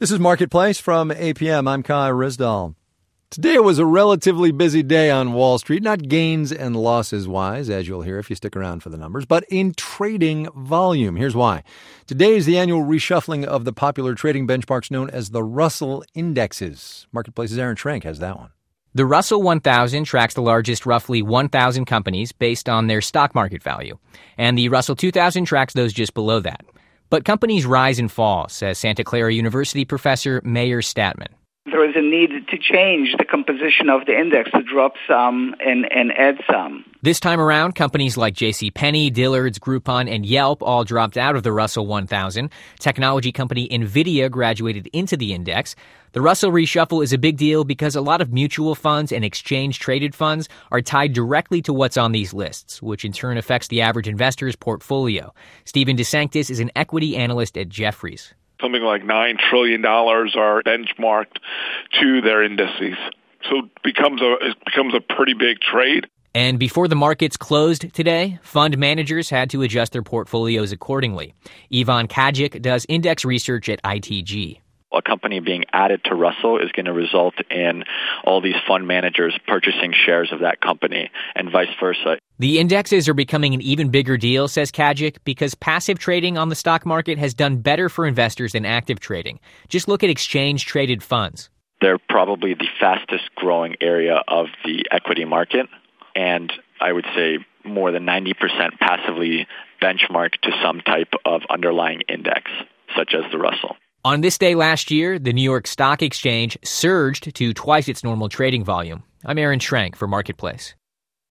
This is Marketplace from APM. I'm Kai Rizdal. Today was a relatively busy day on Wall Street, not gains and losses wise, as you'll hear if you stick around for the numbers, but in trading volume. Here's why. Today is the annual reshuffling of the popular trading benchmarks known as the Russell Indexes. Marketplace's Aaron Schrank has that one. The Russell 1000 tracks the largest roughly 1,000 companies based on their stock market value, and the Russell 2000 tracks those just below that. But companies rise and fall, says Santa Clara University professor Meyer Statman. There is a need to change the composition of the index, to drop some and add some. This time around, companies like JCPenney, Dillard's, Groupon, and Yelp all dropped out of the Russell 1000. Technology company NVIDIA graduated into the index. The Russell reshuffle is a big deal because a lot of mutual funds and exchange-traded funds are tied directly to what's on these lists, which in turn affects the average investor's portfolio. Stephen DeSanctis is an equity analyst at Jefferies. Something like $9 trillion are benchmarked to their indices. So it becomes a pretty big trade. And before the markets closed today, fund managers had to adjust their portfolios accordingly. Ivan Kajic does index research at ITG. A company being added to Russell is going to result in all these fund managers purchasing shares of that company and vice versa. The indexes are becoming an even bigger deal, says Kajic, because passive trading on the stock market has done better for investors than active trading. Just look at exchange-traded funds. They're probably the fastest growing area of the equity market, and I would say more than 90% passively benchmarked to some type of underlying index, such as the Russell. On this day last year, the New York Stock Exchange surged to twice its normal trading volume. I'm Aaron Schrank for Marketplace.